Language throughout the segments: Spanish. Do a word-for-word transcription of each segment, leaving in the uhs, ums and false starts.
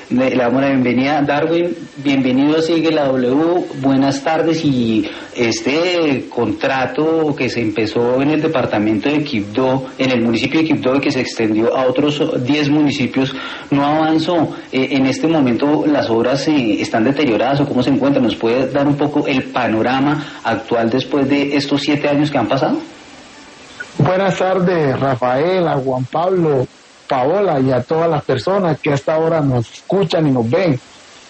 Le damos la bienvenida. Darwin, bienvenido a Sigue la W, buenas tardes. Y este contrato que se empezó en el departamento de Quibdó, en el municipio de Quibdó, y que se extendió a otros diez municipios, no avanzó. Eh, en este momento las obras eh, están deterioradas, o cómo se encuentran. ¿Nos puede dar un poco el panorama actual después de estos siete años que han pasado? Buenas tardes, Rafael, a Juan Pablo, Paola y a todas las personas que hasta ahora nos escuchan y nos ven.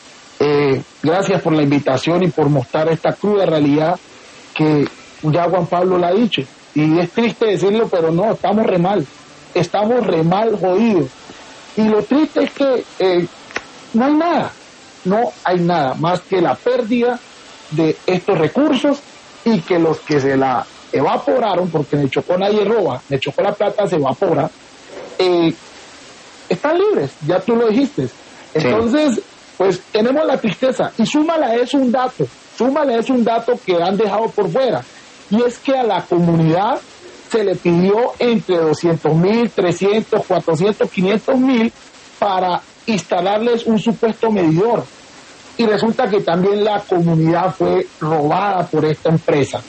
Eh, gracias por la invitación y por mostrar esta cruda realidad que ya Juan Pablo la ha dicho. Y es triste decirlo, pero no, estamos re mal. Estamos re mal jodidos. Y lo triste es que eh, no hay nada, no hay nada más que la pérdida de estos recursos y que los que se la evaporaron, porque en el Chocó nadie roba, en el Chocó la plata se evapora, eh, están libres, ya tú lo dijiste. Entonces, sí, pues tenemos la tristeza, y súmale a eso un dato, súmale a eso un dato que han dejado por fuera, y es que a la comunidad se le pidió entre doscientos mil, trescientos, cuatrocientos, quinientos mil para instalarles un supuesto medidor, y resulta que también la comunidad fue robada por esta empresa.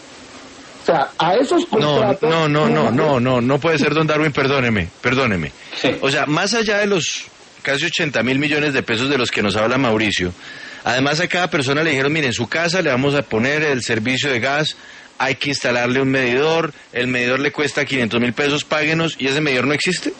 O sea, a esos contratos... No, no, no, no, no, no, no puede ser, don Darwin, perdóneme, perdóneme. Sí. O sea, más allá de los casi ochenta mil millones de pesos de los que nos habla Mauricio, además a cada persona le dijeron, mire, en su casa le vamos a poner el servicio de gas, hay que instalarle un medidor, el medidor le cuesta quinientos mil pesos, páguenos, ¿y ese medidor no existe?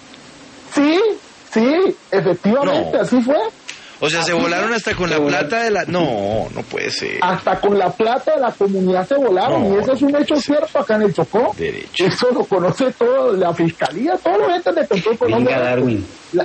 Sí, sí, efectivamente, no. Así fue. O sea, así se volaron fue. hasta con la plata de la... No, no puede ser. Hasta con la plata de la comunidad se volaron, no, y eso es un hecho cierto acá en el Chocó. Derecho. Eso lo conoce todo, la fiscalía, todos los entes de control económico. Venga, Darwin. La...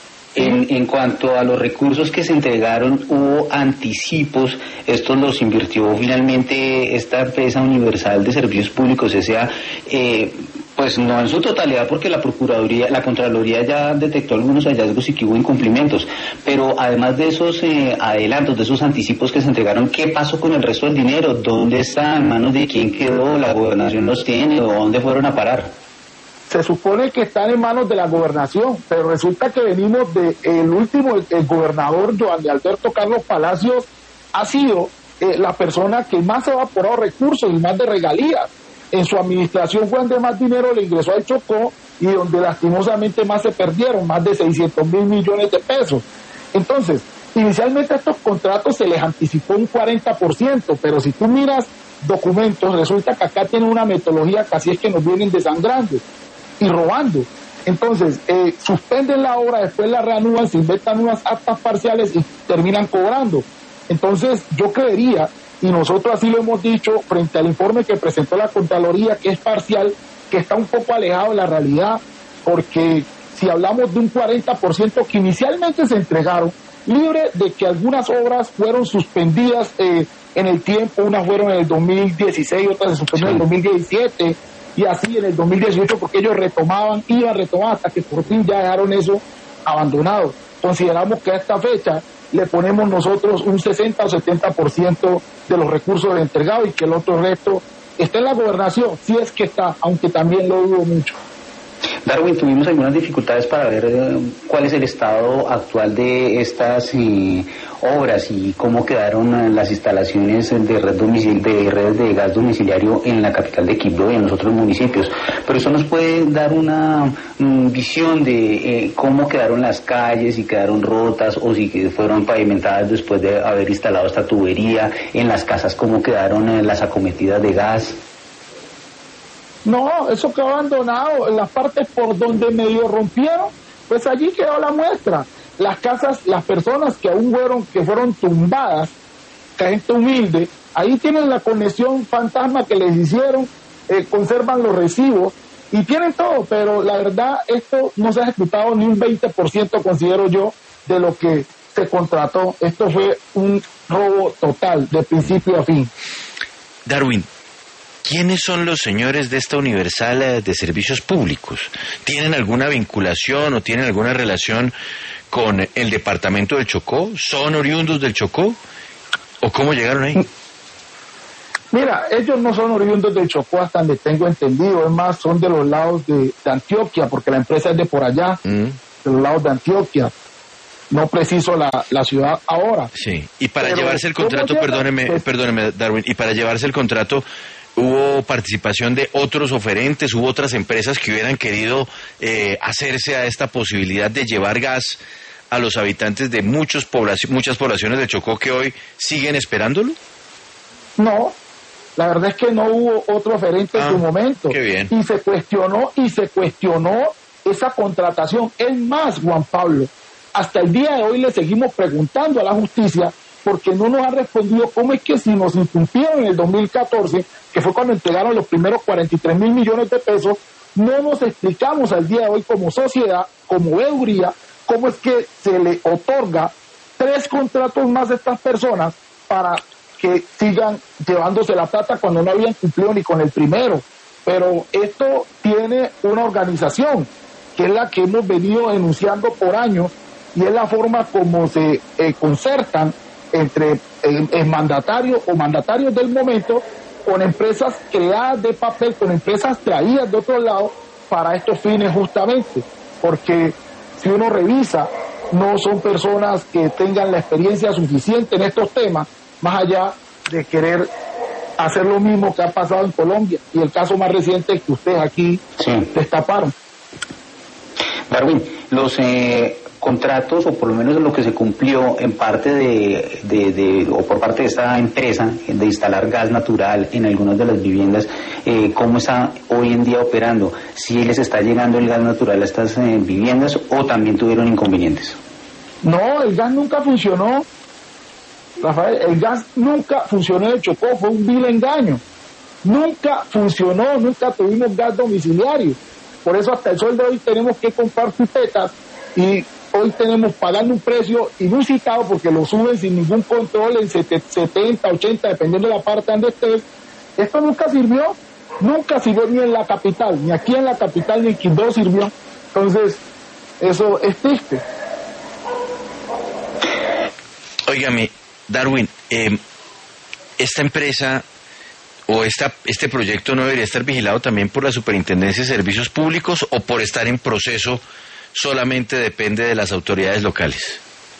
En, en cuanto a los recursos que se entregaron, hubo anticipos, estos los invirtió finalmente esta empresa Universal de Servicios Públicos, S A, eh, pues no en su totalidad, porque la Procuraduría, la Contraloría ya detectó algunos hallazgos y que hubo incumplimientos, pero además de esos eh, adelantos, de esos anticipos que se entregaron, ¿qué pasó con el resto del dinero? ¿Dónde está? ¿En manos de quién quedó? ¿La gobernación los tiene? ¿O dónde fueron a parar? Se supone que están en manos de la gobernación, pero resulta que venimos de el último, el, el gobernador Joan de Alberto Carlos Palacios ha sido eh, la persona que más ha evaporado recursos y más de regalías. En su administración fue donde más dinero le ingresó al Chocó y donde lastimosamente más se perdieron, más de seiscientos mil millones de pesos. Entonces, inicialmente a estos contratos se les anticipó un cuarenta por ciento, pero si tú miras documentos, resulta que acá tienen una metodología que así es que nos vienen desangrando y robando. Entonces, eh, suspenden la obra, después la reanudan, se inventan unas actas parciales y terminan cobrando. Entonces, yo creería, y nosotros así lo hemos dicho, frente al informe que presentó la Contraloría, que es parcial, que está un poco alejado de la realidad, porque si hablamos de un cuarenta por ciento que inicialmente se entregaron, libre de que algunas obras fueron suspendidas eh, en el tiempo, unas fueron en el dos mil dieciséis, otras se suspendieron en el dos mil diecisiete, y así en el dos mil dieciocho, porque ellos retomaban, iban retomando hasta que por fin ya dejaron eso abandonado. Consideramos que a esta fecha le ponemos nosotros un sesenta o setenta por ciento de los recursos entregados y que el otro resto está en la gobernación, si es que está, aunque también lo dudo mucho. Darwin, tuvimos algunas dificultades para ver eh, cuál es el estado actual de estas eh, obras y cómo quedaron eh, las instalaciones de red domicil de redes de gas domiciliario en la capital de Quibdó y en los otros municipios. Pero eso nos puede dar una mm, visión de eh, cómo quedaron las calles, si quedaron rotas o si fueron pavimentadas después de haber instalado esta tubería, en las casas cómo quedaron eh, las acometidas de gas. No, eso quedó abandonado. En las partes por donde medio rompieron, pues allí quedó la muestra. Las casas, las personas que aún fueron, que fueron tumbadas, gente humilde, ahí tienen la conexión fantasma que les hicieron, eh, conservan los recibos y tienen todo, pero la verdad esto no se ha ejecutado ni un veinte por ciento, considero yo, de lo que se contrató. Esto fue un robo total, de principio a fin. Darwin, ¿quiénes son los señores de esta Universal de Servicios Públicos? ¿Tienen alguna vinculación o tienen alguna relación con el departamento del Chocó? ¿Son oriundos del Chocó? ¿O cómo llegaron ahí? Mira, ellos no son oriundos del Chocó hasta donde tengo entendido, es más, son de los lados de, de Antioquia, porque la empresa es de por allá, mm. de los lados de Antioquia. no preciso la, la ciudad ahora. Sí, y para Pero, llevarse el contrato, perdóneme, pues, perdóneme, Darwin, y para llevarse el contrato, ¿hubo participación de otros oferentes, hubo otras empresas que hubieran querido eh, hacerse a esta posibilidad de llevar gas a los habitantes de muchos poblaci- muchas poblaciones de Chocó que hoy siguen esperándolo? No, la verdad es que no hubo otro oferente ah, en su momento. Qué bien. Y se cuestionó, y se cuestionó esa contratación. Es más, Juan Pablo, hasta el día de hoy le seguimos preguntando a la justicia porque no nos ha respondido cómo es que si nos incumplieron en el dos mil catorce, que fue cuando entregaron los primeros cuarenta y tres mil millones de pesos, no nos explicamos al día de hoy como sociedad, como veeduría, cómo es que se le otorga tres contratos más a estas personas para que sigan llevándose la plata cuando no habían cumplido ni con el primero. Pero esto tiene una organización, que es la que hemos venido denunciando por años, y es la forma como se eh, concertan entre eh, mandatarios o mandatarios del momento con empresas creadas de papel, con empresas traídas de otro lado para estos fines justamente, porque si uno revisa, no son personas que tengan la experiencia suficiente en estos temas, más allá de querer hacer lo mismo que ha pasado en Colombia, y el caso más reciente que ustedes aquí sí. destaparon. Darwin, los eh, contratos, o por lo menos lo que se cumplió en parte de, de, de, o por parte de esta empresa, de instalar gas natural en algunas de las viviendas, eh, ¿cómo está hoy en día operando? ¿Si les está llegando el gas natural a estas eh, viviendas o también tuvieron inconvenientes? No, el gas nunca funcionó, Rafael, el gas nunca funcionó en Chocó, fue un vil engaño. Nunca funcionó, nunca tuvimos gas domiciliario. Por eso hasta el sol de hoy tenemos que comprar pipetas y hoy tenemos pagando un precio inusitado porque lo suben sin ningún control en setenta, ochenta, dependiendo de la parte donde estés. Esto nunca sirvió, nunca sirvió ni en la capital, ni aquí en la capital, ni en Quibdó sirvió. Entonces, eso es triste. Óigame, Darwin, eh, esta empresa o esta, este proyecto no debería estar vigilado también por la Superintendencia de Servicios Públicos, o por estar en proceso solamente depende de las autoridades locales.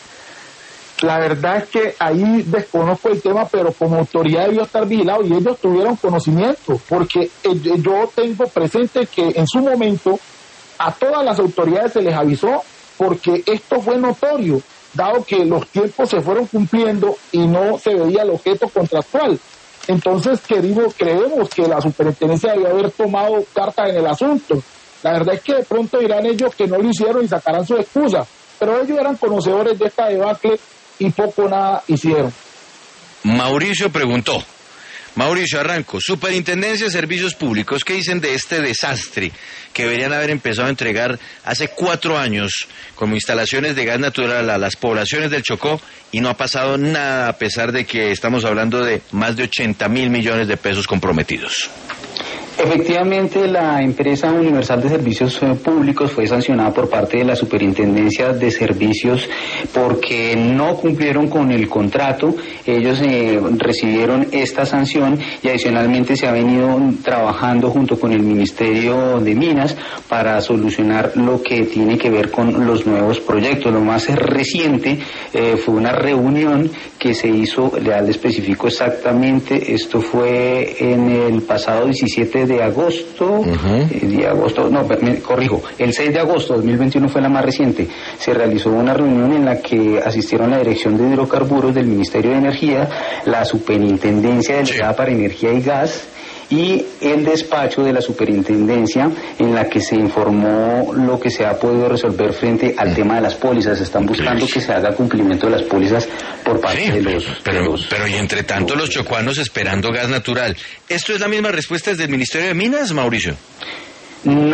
La verdad es que ahí desconozco el tema, pero como autoridad debió estar vigilado y ellos tuvieron conocimiento, porque yo tengo presente que en su momento a todas las autoridades se les avisó, porque esto fue notorio, dado que los tiempos se fueron cumpliendo y no se veía el objeto contractual. Entonces querido, creemos que la superintendencia debió haber tomado cartas en el asunto. La verdad es que de pronto dirán ellos que no lo hicieron y sacarán su excusa, pero ellos eran conocedores de esta debacle y poco nada hicieron. Mauricio preguntó, Mauricio Arranco, Superintendencia de Servicios Públicos, ¿qué dicen de este desastre que deberían haber empezado a entregar hace cuatro años como instalaciones de gas natural a las poblaciones del Chocó y no ha pasado nada, a pesar de que estamos hablando de más de ochenta mil millones de pesos comprometidos? Efectivamente, la empresa Universal de Servicios Públicos fue sancionada por parte de la Superintendencia de Servicios porque no cumplieron con el contrato. Ellos eh, recibieron esta sanción y adicionalmente se ha venido trabajando junto con el Ministerio de Minas para solucionar lo que tiene que ver con los nuevos proyectos. Lo más reciente eh, fue una reunión que se hizo, le especifico exactamente, esto fue en el pasado diecisiete de agosto, uh-huh. eh, de agosto, no, me corrijo, el seis de agosto de dos mil veintiuno fue la más reciente. Se realizó una reunión en la que asistieron la Dirección de Hidrocarburos del Ministerio de Energía, la Superintendencia Delegada sí. para Energía y Gas y el despacho de la Superintendencia, en la que se informó lo que se ha podido resolver frente al tema de las pólizas. Están buscando que se haga cumplimiento de las pólizas por parte sí, de los... Pero, de los, pero y entre tanto los chocuanos esperando gas natural. ¿Esto es la misma respuesta desde el Ministerio de Minas, Mauricio? No.